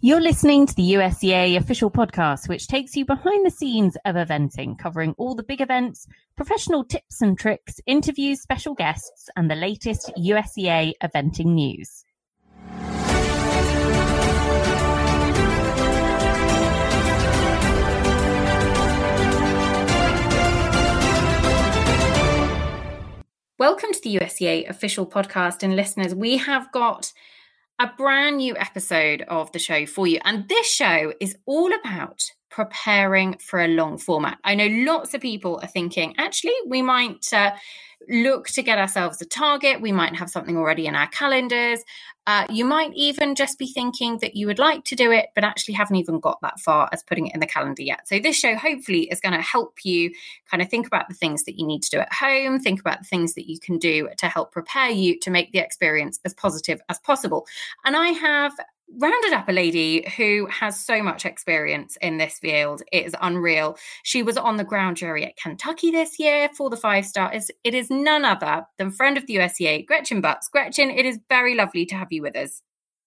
You're listening to the USEA official podcast, which takes you behind the scenes of eventing, covering all the big events, professional tips and tricks, interviews, special guests, and the latest USEA eventing news. Welcome to the USEA official podcast, and listeners, we have got a brand new episode of the show for you. And this show is all about preparing for a long format. I know lots of people are thinking, actually, we might look to get ourselves a target. We might have something already in our calendars. You might even just be thinking that you would like to do it, but actually haven't even got that far as putting it in the calendar yet. So this show hopefully is going to help you kind of think about the things that you need to do at home, think about the things that you can do to help prepare you to make the experience as positive as possible. And I have rounded up a lady who has so much experience in this field. It is unreal. She was on the ground jury at Kentucky this year for the 5-star. It is none other than friend of the USEA, Gretchen Butts. Gretchen, it is very lovely to have you with us.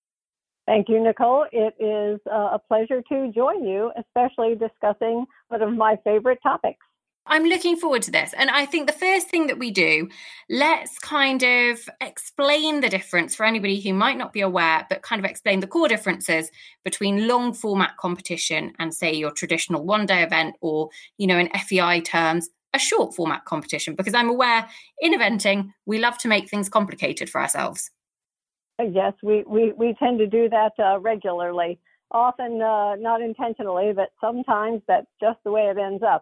Thank you, Nicole. It is a pleasure to join you, especially discussing one of my favorite topics. I'm looking forward to this. And I think the first thing that we do, let's kind of explain the difference for anybody who might not be aware, but kind of explain the core differences between long format competition and, say, your traditional one-day event, or, you know, in FEI terms, a short format competition. Because I'm aware in eventing, we love to make things complicated for ourselves. Yes, we tend to do that regularly, often not intentionally, but sometimes that's just the way it ends up.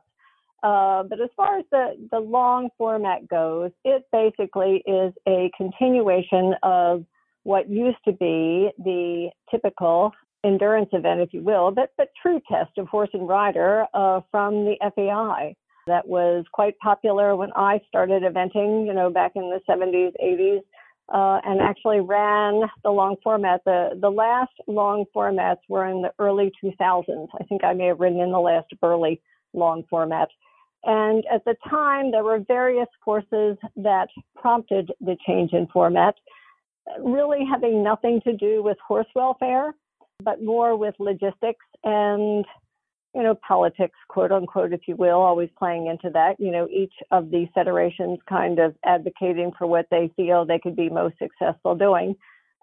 But as far as the long format goes, it basically is a continuation of what used to be the typical endurance event, if you will, but true test of horse and rider from the FEI. That was quite popular when I started eventing, back in the 70s, 80s, and actually ran the long format. The last long formats were in the early 2000s. I think I may have ridden in the last Burley long format. And at the time, there were various forces that prompted the change in format, really having nothing to do with horse welfare, but more with logistics and, politics, quote unquote, if you will, always playing into that. Each of the federations kind of advocating for what they feel they could be most successful doing.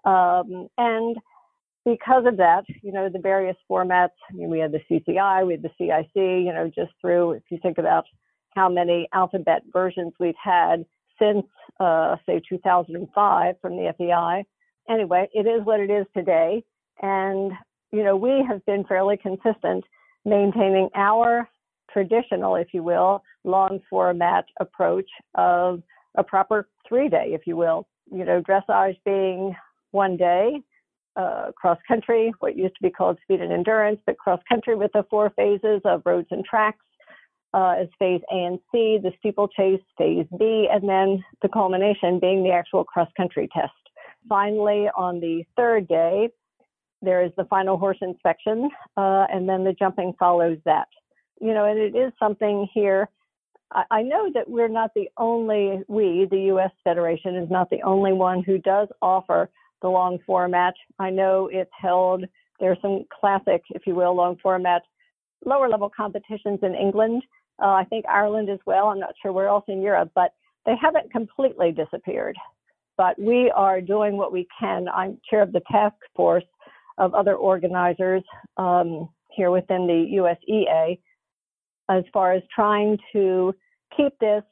And because of that, the various formats, we had the CCI, we had the CIC, just through, if you think about how many alphabet versions we've had since, say, 2005 from the FEI. Anyway, it is what it is today. And, we have been fairly consistent maintaining our traditional, if you will, long format approach of a proper 3-day, if you will, dressage being 1 day, cross country, what used to be called speed and endurance, but cross country with the 4 phases of roads and tracks as phase A and C, the steeplechase, phase B, and then the culmination being the actual cross country test. Finally, on the 3rd day, there is the final horse inspection, and then the jumping follows that. And it is something here. I know that we're not the only, the U.S. Federation is not the only one who does offer the long format. I know it's held, there's some classic, if you will, long format, lower level competitions in England. I think Ireland as well. I'm not sure where else in Europe, but they haven't completely disappeared. But we are doing what we can. I'm chair of the task force of other organizers here within the USEA as far as trying to keep this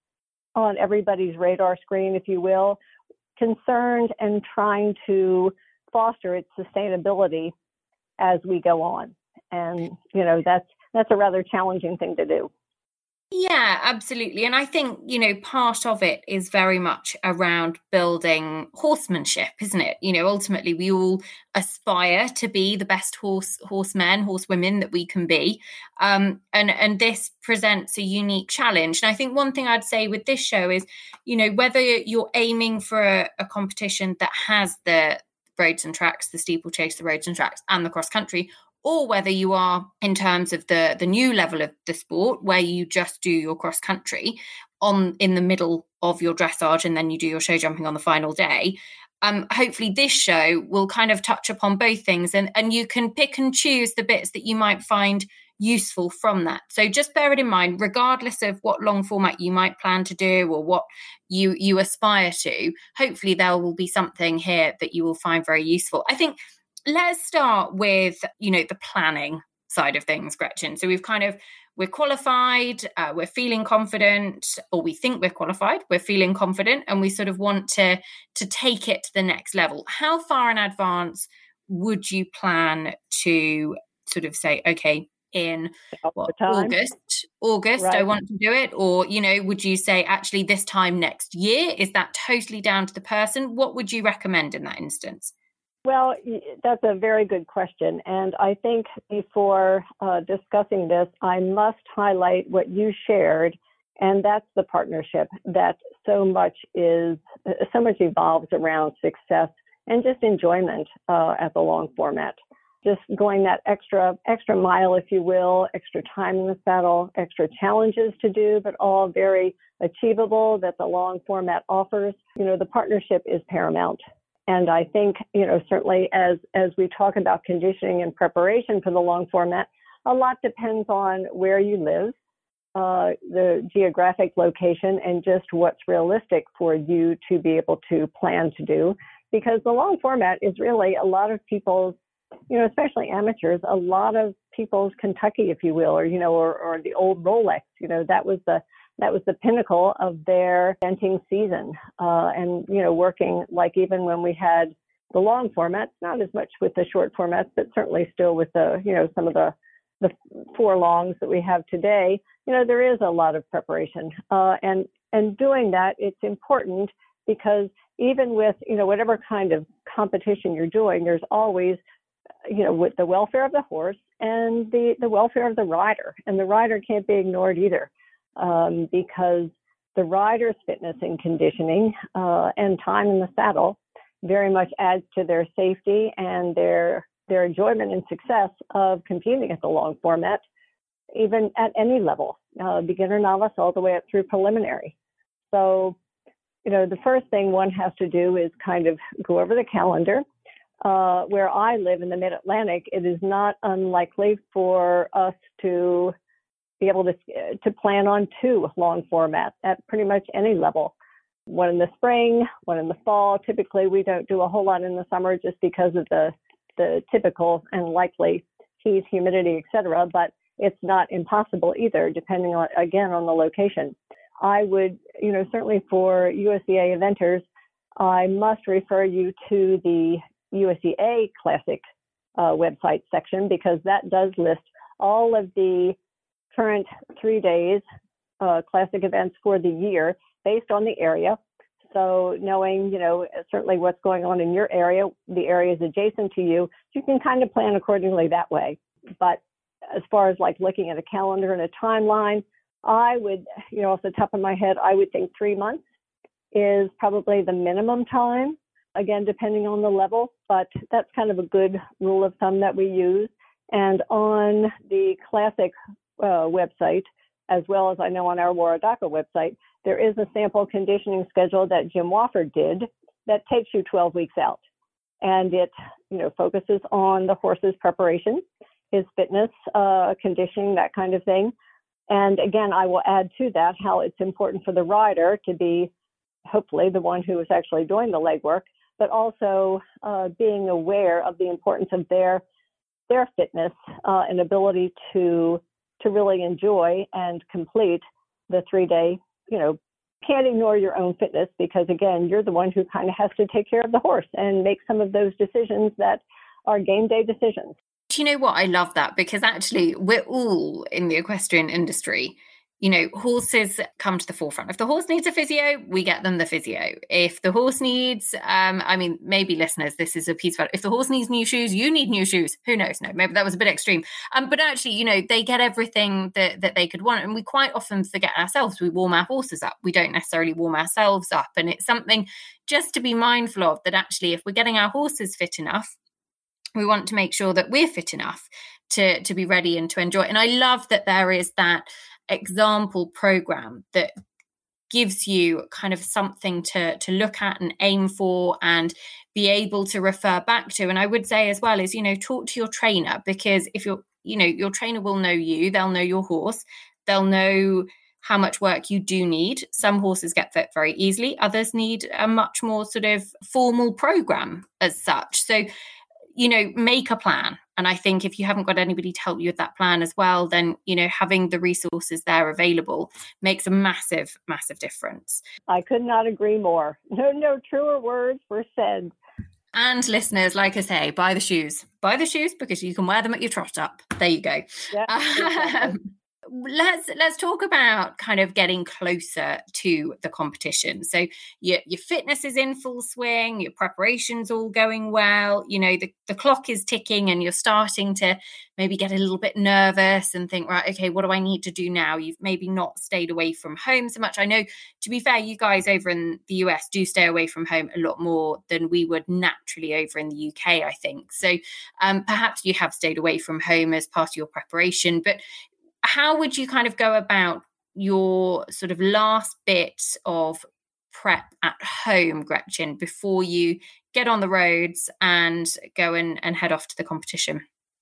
on everybody's radar screen, if you will, concerned and trying to foster its sustainability as we go on. And, that's a rather challenging thing to do. Yeah, absolutely. And I think, part of it is very much around building horsemanship, isn't it? Ultimately, we all aspire to be the best horsemen, horsewomen that we can be. And this presents a unique challenge. And I think one thing I'd say with this show is, whether you're aiming for a competition that has the roads and tracks, the steeplechase, the roads and tracks, and the cross country, or whether you are in terms of the new level of the sport where you just do your cross country in the middle of your dressage and then you do your show jumping on the final day, hopefully this show will kind of touch upon both things, and you can pick and choose the bits that you might find useful from that. So just bear it in mind, regardless of what long format you might plan to do or what you aspire to, hopefully there will be something here that you will find very useful. I think let's start with, the planning side of things, Gretchen. So we're qualified, we're feeling confident, or we think we're qualified, we're feeling confident, and we sort of want to take it to the next level. How far in advance would you plan to sort of say, okay, in August, right, I want to do it? Or, would you say actually this time next year? Is that totally down to the person? What would you recommend in that instance? Well, that's a very good question. And I think before discussing this, I must highlight what you shared, and that's the partnership that so much evolves around success and just enjoyment at the long format. Just going that extra mile, if you will, extra time in the saddle, extra challenges to do, but all very achievable that the long format offers. The partnership is paramount. And I think, certainly as we talk about conditioning and preparation for the long format, a lot depends on where you live, the geographic location, and just what's realistic for you to be able to plan to do. Because the long format is really a lot of people's, especially amateurs, a lot of people's Kentucky, if you will, or the old Rolex. That was the pinnacle of their eventing season. And, working like even when we had the long formats, not as much with the short formats, but certainly still with the, some of the 4 longs that we have today, there is a lot of preparation. And doing that, it's important because even with, whatever kind of competition you're doing, there's always, with the welfare of the horse and the welfare of the rider. And the rider can't be ignored either. Because the rider's fitness and conditioning and time in the saddle very much adds to their safety and their enjoyment and success of competing at the long format, even at any level, beginner, novice, all the way up through preliminary. So, the first thing one has to do is kind of go over the calendar. Where I live in the Mid-Atlantic, it is not unlikely for us to be able to plan on 2 long formats at pretty much any level. One in the spring, one in the fall. Typically, we don't do a whole lot in the summer just because of the typical and likely heat, humidity, etc. But it's not impossible either, depending on, again, on the location. I would, certainly for USEA eventers, I must refer you to the USEA Classic website section, because that does list all of the current 3 days classic events for the year based on the area. So knowing, certainly what's going on in your area, the areas adjacent to you, you can kind of plan accordingly that way. But as far as like looking at a calendar and a timeline, I would, off the top of my head, I would think 3 months is probably the minimum time, again, depending on the level, but that's kind of a good rule of thumb that we use. And on the Classic website, as well as I know on our Waradaka website, there is a sample conditioning schedule that Jim Wofford did that takes you 12 weeks out. And it, focuses on the horse's preparation, his fitness, conditioning, that kind of thing. And again, I will add to that how it's important for the rider to be hopefully the one who is actually doing the legwork, but also being aware of the importance of their fitness and ability to really enjoy and complete the 3-day, can't ignore your own fitness, because again, you're the one who kind of has to take care of the horse and make some of those decisions that are game day decisions. Do you know what? I love that, because actually we're all in the equestrian industry. Horses come to the forefront. If the horse needs a physio, we get them the physio. If the horse needs, maybe listeners, this is a piece of, if the horse needs new shoes, you need new shoes. Who knows? No, maybe that was a bit extreme. But actually, they get everything that they could want. And we quite often forget ourselves. We warm our horses up. We don't necessarily warm ourselves up. And it's something just to be mindful of, that actually, if we're getting our horses fit enough, we want to make sure that we're fit enough to be ready and to enjoy. And I love that there is that example program that gives you kind of something to look at and aim for and be able to refer back to. And I would say as well is, talk to your trainer, because if your trainer will know you, they'll know your horse, they'll know how much work you do need. Some horses get fit very easily. Others need a much more sort of formal program as such. So, make a plan. And I think if you haven't got anybody to help you with that plan as well, then, having the resources there available makes a massive, massive difference. I could not agree more. No truer words were said. And listeners, like I say, buy the shoes because you can wear them at your trot up. There you go. Yeah, exactly. Let's talk about kind of getting closer to the competition. So your fitness is in full swing, your preparation's all going well, the clock is ticking and you're starting to maybe get a little bit nervous and think, right, okay, what do I need to do now? You've maybe not stayed away from home so much. I know, to be fair, you guys over in the US do stay away from home a lot more than we would naturally over in the UK, I think. So perhaps you have stayed away from home as part of your preparation, but how would you kind of go about your sort of last bit of prep at home, Gretchen, before you get on the roads and go and head off to the competition?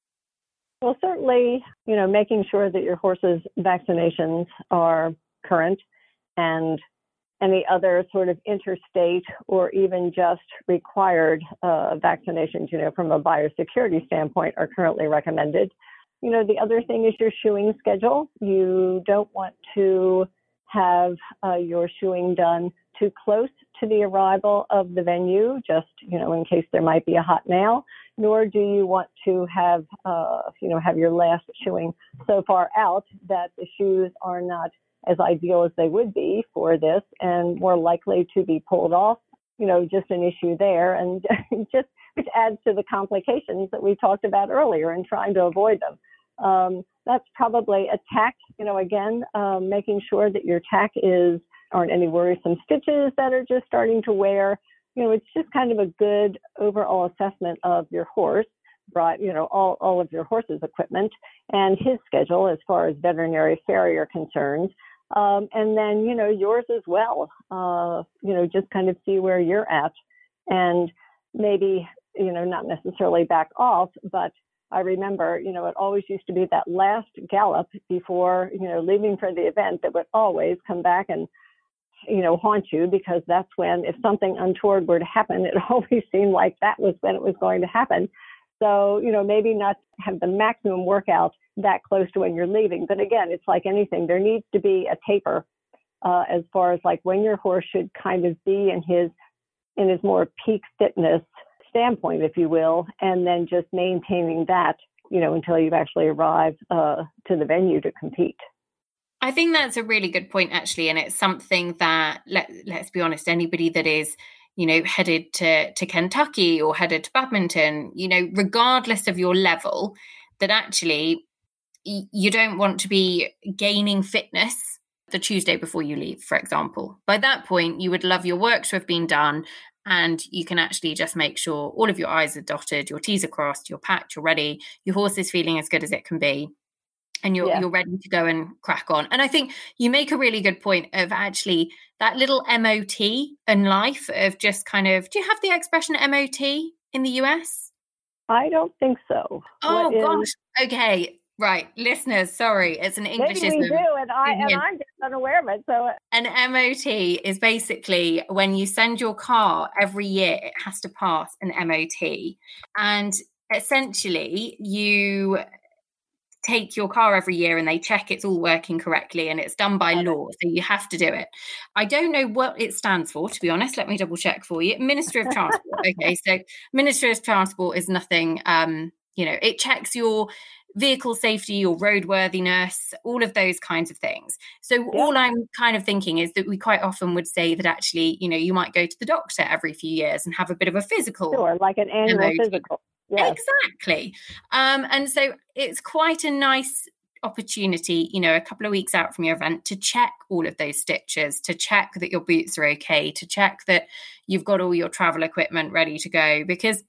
Well, certainly, making sure that your horse's vaccinations are current and any other sort of interstate or even just required vaccinations, from a biosecurity standpoint are currently recommended. The other thing is your shoeing schedule. You don't want to have your shoeing done too close to the arrival of the venue, just, in case there might be a hot nail, nor do you want to have, have your last shoeing so far out that the shoes are not as ideal as they would be for this and more likely to be pulled off, just an issue there. And just which adds to the complications that we talked about earlier and trying to avoid them. That's probably a tack, again, making sure that your tack aren't any worrisome stitches that are just starting to wear. It's just kind of a good overall assessment of your horse, all of your horse's equipment and his schedule as far as veterinary farrier concerns. And then, yours as well, just kind of see where you're at and maybe, not necessarily back off, but I remember, it always used to be that last gallop before, leaving for the event that would always come back and, haunt you, because that's when, if something untoward were to happen, it always seemed like that was when it was going to happen. So, maybe not have the maximum workout that close to when you're leaving. But again, it's like anything. There needs to be a taper as far as like when your horse should kind of be in his more peak fitness standpoint, if you will, and then just maintaining that, until you've actually arrived to the venue to compete. I think that's a really good point, actually. And it's something that, let's be honest, anybody that is, headed to Kentucky or headed to Badminton, regardless of your level, that actually you don't want to be gaining fitness the Tuesday before you leave, for example. By that point, you would love your work to have been done, and you can actually just make sure all of your I's are dotted, your T's are crossed, you're packed, you're ready, your horse is feeling as good as it can be, and you're ready to go and crack on. And I think you make a really good point of actually that little MOT in life of just kind of, do you have the expression MOT in the US? I don't think so. Oh, gosh. Okay. Right. Listeners, sorry. It's an Englishism. Maybe we do, and I'm just unaware of it. So an MOT is basically when you send your car every year, it has to pass an MOT. And essentially, you take your car every year and they check it's all working correctly, and it's done by law. So you have to do it. I don't know what it stands for, to be honest. Let me double check for you. Ministry of Transport. Okay. So Ministry of Transport is nothing, it checks your vehicle safety, your roadworthiness, all of those kinds of things. So all I'm kind of thinking is that we quite often would say that actually, you might go to the doctor every few years and have a bit of a physical. Sure, like an annual physical. Yes. Exactly. And so it's quite a nice opportunity, a couple of weeks out from your event, to check all of those stitches, to check that your boots are okay, to check that you've got all your travel equipment ready to go. Because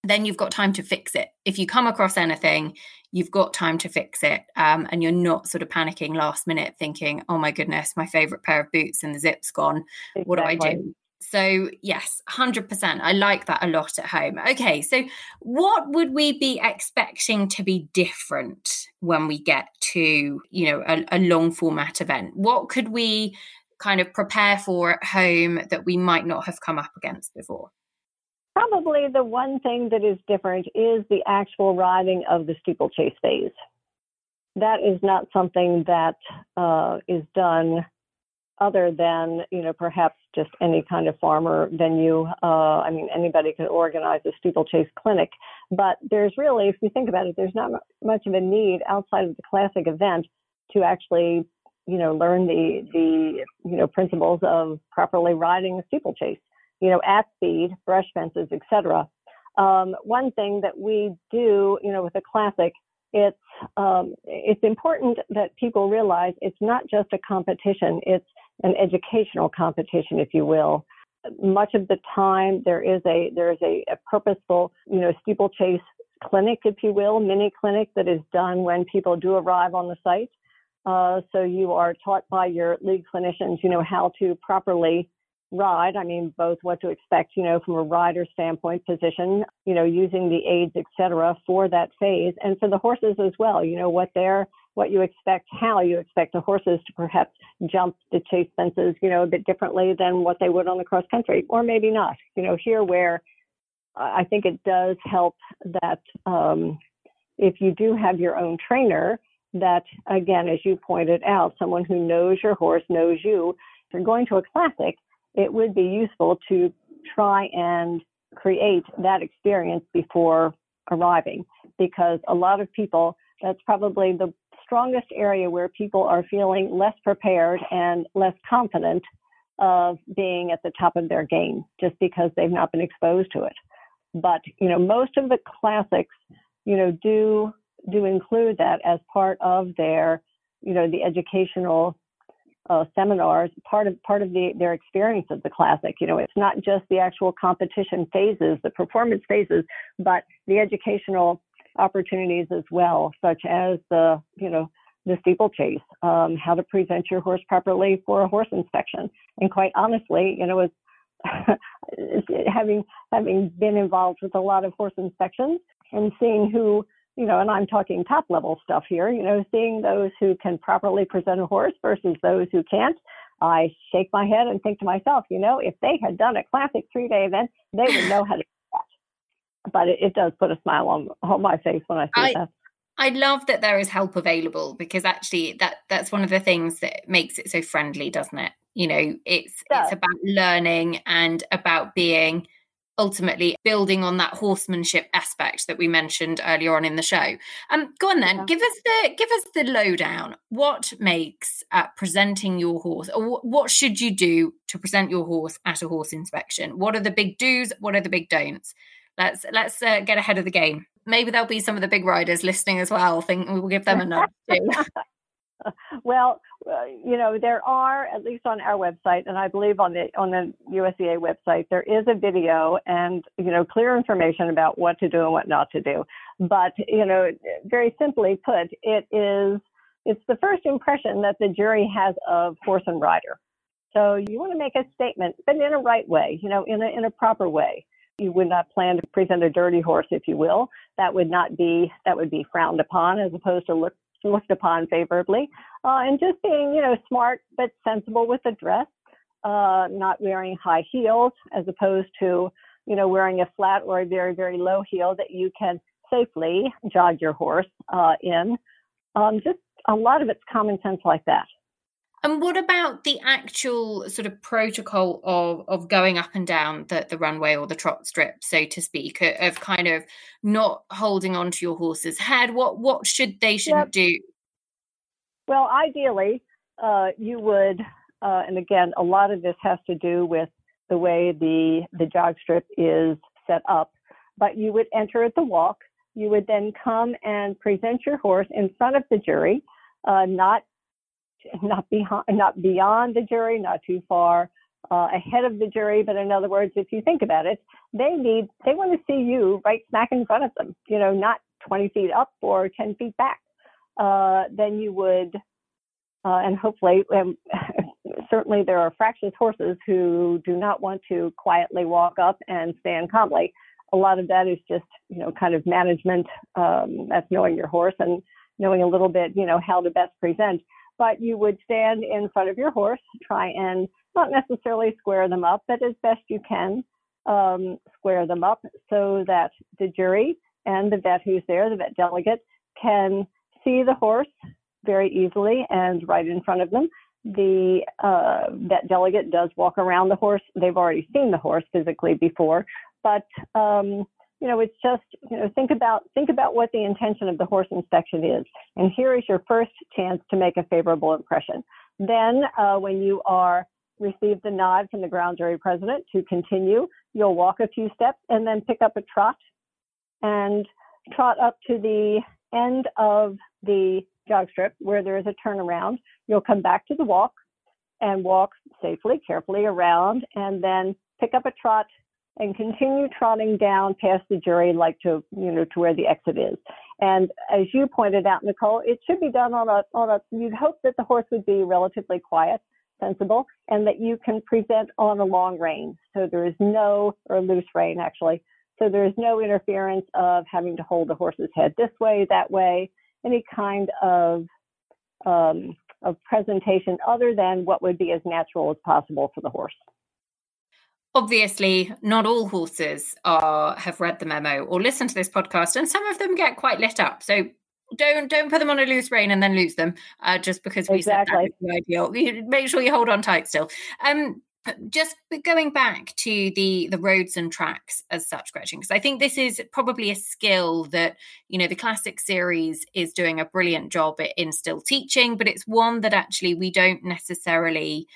then you've got time to fix it. If you come across anything, you've got time to fix it. And you're not sort of panicking last minute thinking, oh my goodness, my favorite pair of boots and the zip's gone. Exactly. What do I do? So yes, 100%. I like that a lot at home. Okay, so what would we be expecting to be different when we get to, a long format event? What could we kind of prepare for at home that we might not have come up against before? Probably the one thing that is different is the actual riding of the steeplechase phase. That is not something that is done other than, perhaps just any kind of farmer venue. Anybody can organize a steeplechase clinic, but there's really, if you think about it, there's not much of a need outside of the classic event to actually, learn the principles of properly riding a steeplechase. At speed, brush fences, etc. One thing that we do, with a classic, it's important that people realize it's not just a competition; it's an educational competition, if you will. Much of the time, there is a purposeful, steeplechase clinic, if you will, mini clinic that is done when people do arrive on the site. So you are taught by your lead clinicians, how to properly ride. Both what to expect, from a rider standpoint, position, using the aids, etc., for that phase, and for the horses as well. What you expect, how you expect the horses to perhaps jump the chase fences, a bit differently than what they would on the cross country, or maybe not. Here where I think it does help that if you do have your own trainer, that again, as you pointed out, someone who knows your horse, knows you. If you're going to a classic, it would be useful to try and create that experience before arriving, because a lot of people, that's probably the strongest area where people are feeling less prepared and less confident of being at the top of their game, just because they've not been exposed to it. But, most of the classics, do include that as part of their, the educational seminars, part of their experience of the classic. It's not just the actual competition phases, the performance phases, but the educational opportunities as well, such as the steeplechase, how to present your horse properly for a horse inspection. And quite honestly, having been involved with a lot of horse inspections and seeing who, and I'm talking top level stuff here, seeing those who can properly present a horse versus those who can't, I shake my head and think to myself, if they had done a classic 3-day event, they would know how to do that. But it does put a smile on my face when I see that. I love that there is help available, because actually that's one of the things that makes it so friendly, doesn't it? It's about learning and about being ultimately building on that horsemanship aspect that we mentioned earlier on in the show. Go on then, give us the lowdown. What makes presenting your horse, or what should you do to present your horse at a horse inspection? What are the big do's? What are the big don'ts? Let's get ahead of the game. Maybe there'll be some of the big riders listening as well. Think we'll give them a nudge too. Well, there are, at least on our website, and I believe on the USEA website, there is a video and, clear information about what to do and what not to do. But, very simply put, it's the first impression that the jury has of horse and rider. So you want to make a statement, but in a right way, in a proper way. You would not plan to present a dirty horse, if you will. That would be frowned upon, as opposed to looked upon favorably, and just being, smart but sensible with the dress, not wearing high heels, as opposed to, wearing a flat or a very, very low heel that you can safely jog your horse in. Just a lot of it's common sense like that. And what about the actual sort of protocol of going up and down the runway or the trot strip, so to speak, of kind of not holding onto your horse's head? What shouldn't do? Well, ideally, you would, and again, a lot of this has to do with the way the jog strip is set up, but you would enter at the walk. You would then come and present your horse in front of the jury, not beyond the jury, not too far ahead of the jury. But in other words, if you think about it, they want to see you right smack in front of them, not 20 feet up or 10 feet back. Then you would, and hopefully, certainly there are fractious horses who do not want to quietly walk up and stand calmly. A lot of that is just, kind of management. That's knowing your horse and knowing a little bit, how to best present. But you would stand in front of your horse, try and not necessarily square them up, but as best you can square them up so that the jury and the vet who's there, the vet delegate, can see the horse very easily and right in front of them. The vet delegate does walk around the horse. They've already seen the horse physically before, but it's just, think about what the intention of the horse inspection is. And here is your first chance to make a favorable impression. Then when you receive the nod from the ground jury president to continue, you'll walk a few steps and then pick up a trot and trot up to the end of the jog strip where there is a turnaround. You'll come back to the walk and walk safely, carefully around, and then pick up a trot and continue trotting down past the jury, like to where the exit is. And as you pointed out, Nicole, it should be done you'd hope that the horse would be relatively quiet, sensible, and that you can present on a long rein. So there is or loose rein actually. So there is no interference of having to hold the horse's head this way, that way, any kind of presentation other than what would be as natural as possible for the horse. Obviously, not all horses have read the memo or listened to this podcast, and some of them get quite lit up. So don't put them on a loose rein and then lose them just because we said that is the ideal. Make sure you hold on tight still. Just going back to the roads and tracks as such, Gretchen, because I think this is probably a skill that, the Classic Series is doing a brilliant job in still teaching, but it's one that actually we don't necessarily,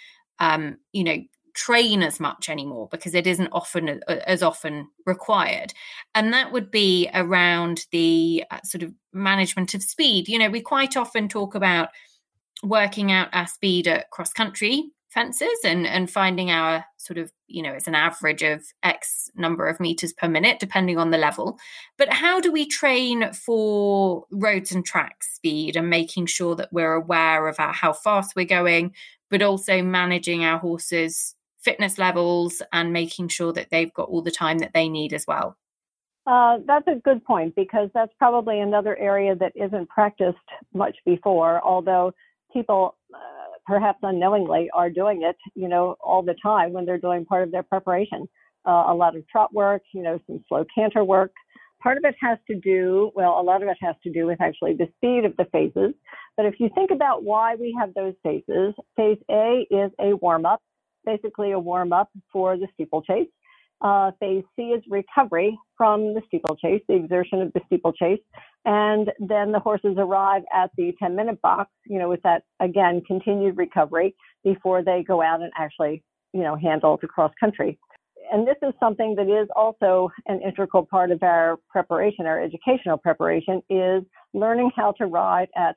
train as much anymore because it isn't as often required. And that would be around the sort of management of speed. We quite often talk about working out our speed at cross country fences and finding our sort of, it's an average of X number of meters per minute, depending on the level. But how do we train for roads and track speed and making sure that we're aware of how fast we're going, but also managing our horses' fitness levels and making sure that they've got all the time that they need as well? That's a good point, because that's probably another area that isn't practiced much before, although people perhaps unknowingly are doing it, all the time when they're doing part of their preparation. A lot of trot work, some slow canter work. A lot of it has to do with actually the speed of the phases. But if you think about why we have those phases, phase A is a warm-up, basically a warm-up for the steeplechase. Phase C is recovery from the steeplechase, the exertion of the steeplechase. And then the horses arrive at the 10-minute box, with that, again, continued recovery before they go out and actually, handle the cross country. And this is something that is also an integral part of our preparation, our educational preparation, is learning how to ride at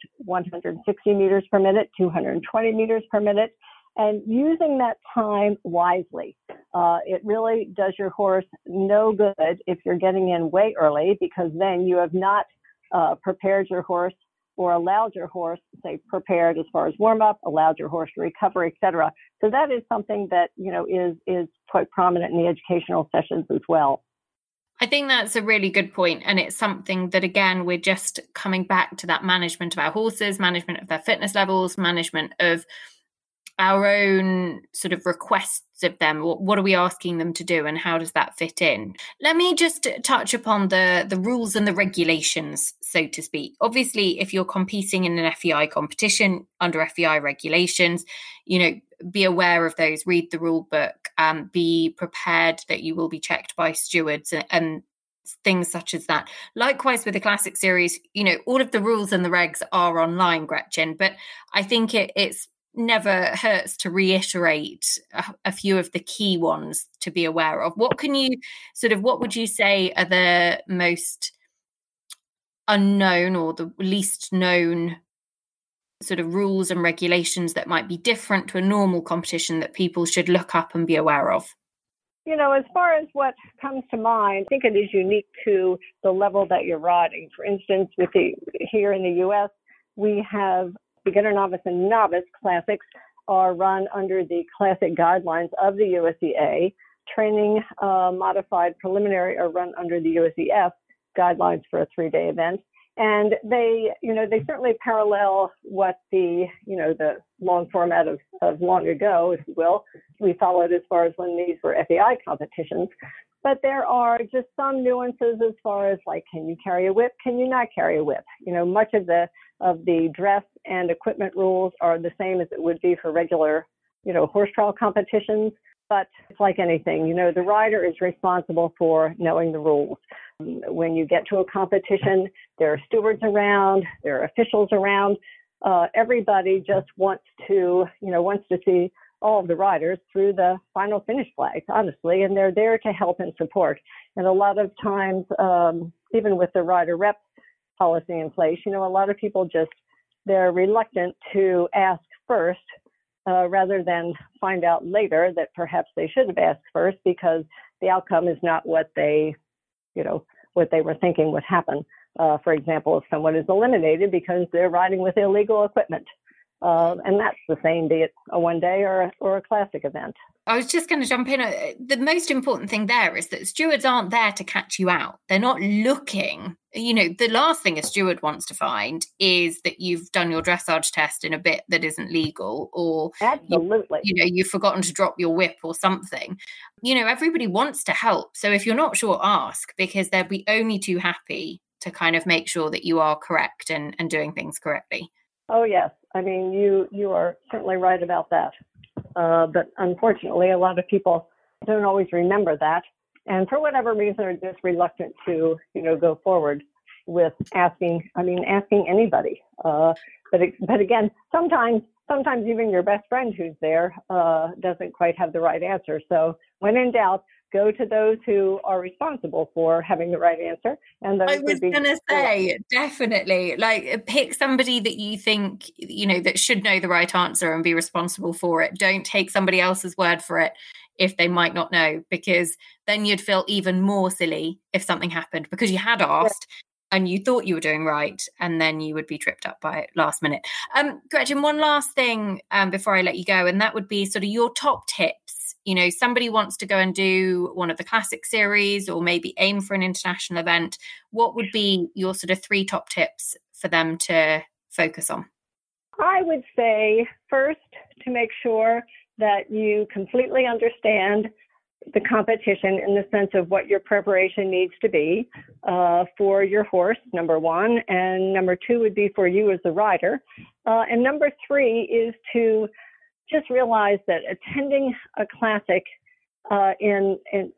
160 meters per minute, 220 meters per minute, and using that time wisely. It really does your horse no good if you're getting in way early, because then you have not prepared your horse or allowed your horse, say, prepared as far as warm-up, allowed your horse to recover, etc. So that is something that, is quite prominent in the educational sessions as well. I think that's a really good point. And it's something that, again, we're just coming back to that management of our horses, management of their fitness levels, management of our own sort of requests of them. What are we asking them to do and how does that fit in? Let me just touch upon the rules and the regulations, so to speak. Obviously, if you're competing in an FEI competition under FEI regulations, be aware of those, read the rule book, be prepared that you will be checked by stewards and things such as that. Likewise with the Classic Series, all of the rules and the regs are online, Gretchen, but I think it's never hurts to reiterate a few of the key ones to be aware of. What would you say are the most unknown or the least known sort of rules and regulations that might be different to a normal competition that people should look up and be aware of? As far as what comes to mind, I think it is unique to the level that you're riding. For instance, here in the U.S., we have beginner, novice, and novice classics are run under the classic guidelines of the USEA. Training modified preliminary are run under the USEF guidelines for a 3-day event. And they certainly parallel what the long format of long ago, if you will, we followed as far as when these were FEI competitions. But there are just some nuances as far as, like, can you carry a whip? Can you not carry a whip? Much of the dress and equipment rules are the same as it would be for regular, horse trial competitions. But it's like anything, the rider is responsible for knowing the rules. When you get to a competition, there are stewards around, there are officials around. Everybody just wants to see all of the riders through the final finish flag, honestly, and they're there to help and support. And a lot of times, even with the rider rep policy in place, a lot of people they're reluctant to ask first, rather than find out later that perhaps they should have asked first, because the outcome is not what they were thinking would happen. For example, if someone is eliminated because they're riding with illegal equipment, and that's the same, be it a 1-day or a classic event. I was just going to jump in. The most important thing there is that stewards aren't there to catch you out. They're not looking. The last thing a steward wants to find is that you've done your dressage test in a bit that isn't legal, or absolutely, you've forgotten to drop your whip or something. Everybody wants to help. So if you're not sure, ask, because they'll be only too happy to kind of make sure that you are correct and doing things correctly. Oh, yes. I mean, you are certainly right about that. But unfortunately, a lot of people don't always remember that. And for whatever reason, are just reluctant to, go forward with asking anybody. But again, sometimes even your best friend who's there doesn't quite have the right answer. So when in doubt, go to those who are responsible for having the right answer. And those I was going to say, definitely, like, pick somebody that you think, that should know the right answer and be responsible for it. Don't take somebody else's word for it if they might not know, because then you'd feel even more silly if something happened because you had asked and you thought you were doing right, and then you would be tripped up by it last minute. Gretchen, one last thing before I let you go, and that would be sort of your top tips. Somebody wants to go and do one of the classic series or maybe aim for an international event. What would be your sort of 3 top tips for them to focus on? I would say first, to make sure that you completely understand the competition in the sense of what your preparation needs to be for your horse, number 1, and number 2 would be for you as a rider. And number 3 is to just realize that attending a classic and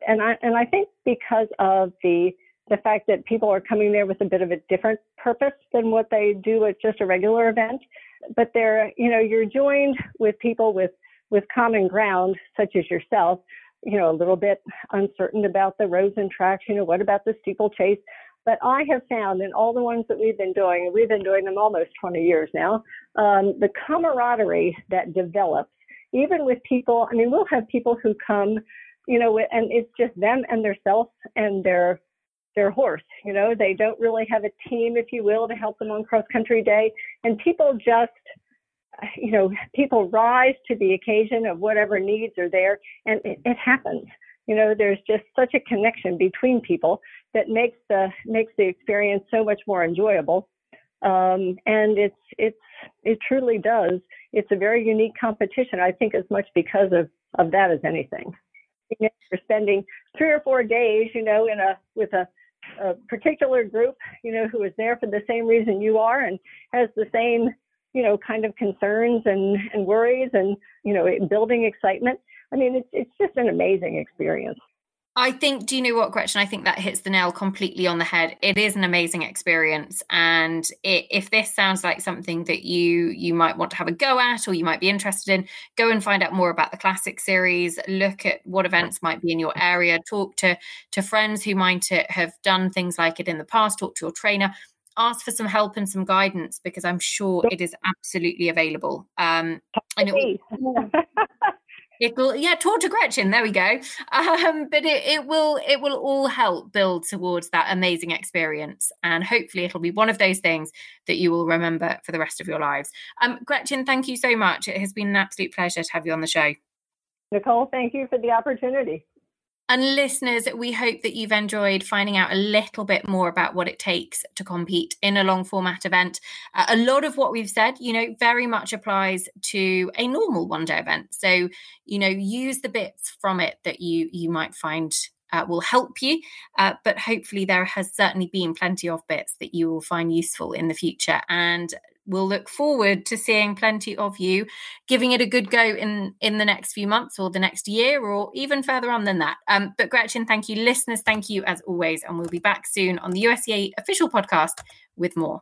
I think because of the fact that people are coming there with a bit of a different purpose than what they do at just a regular event, but you're joined with people with common ground, such as yourself, a little bit uncertain about the roads and tracks, what about the steeplechase? But I have found in all the ones that we've been doing them almost 20 years now, the camaraderie that develops, even with people. I mean, we'll have people who come, and it's just them and theirself and their horse. They don't really have a team, if you will, to help them on cross country day. And people just, people rise to the occasion of whatever needs are there, and it happens. There's just such a connection between people that makes the experience so much more enjoyable. And it truly does. It's a very unique competition, I think, as much because of that as anything. You're spending 3 or 4 days, with a particular group, who is there for the same reason you are and has the same, kind of concerns and worries and, building excitement. I mean, it's just an amazing experience. I think, do you know what, Gretchen? I think that hits the nail completely on the head. It is an amazing experience. And if this sounds like something that you might want to have a go at, or you might be interested in, go and find out more about the Classic Series, look at what events might be in your area, talk to friends who might have done things like it in the past, talk to your trainer. ask for some help and some guidance, because I'm sure it is absolutely available. And it'll talk to Gretchen. There we go. But it will all help build towards that amazing experience, and hopefully it'll be one of those things that you will remember for the rest of your lives. Gretchen, thank you so much. It has been an absolute pleasure to have you on the show. Nicole, thank you for the opportunity. And listeners, we hope that you've enjoyed finding out a little bit more about what it takes to compete in a long format event. A lot of what we've said, very much applies to a normal one-day event. So, use the bits from it that you might find will help you. But hopefully there has certainly been plenty of bits that you will find useful in the future. And we'll look forward to seeing plenty of you giving it a good go in the next few months or the next year or even further on than that. But Gretchen, thank you. Listeners, thank you as always. And we'll be back soon on the USCA official podcast with more.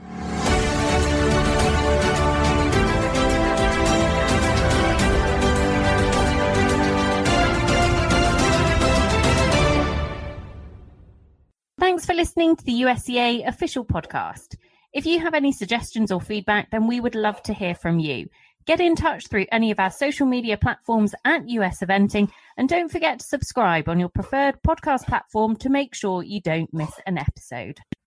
Thanks for listening to the USCA official podcast. If you have any suggestions or feedback, then we would love to hear from you. Get in touch through any of our social media platforms at US Eventing, and don't forget to subscribe on your preferred podcast platform to make sure you don't miss an episode.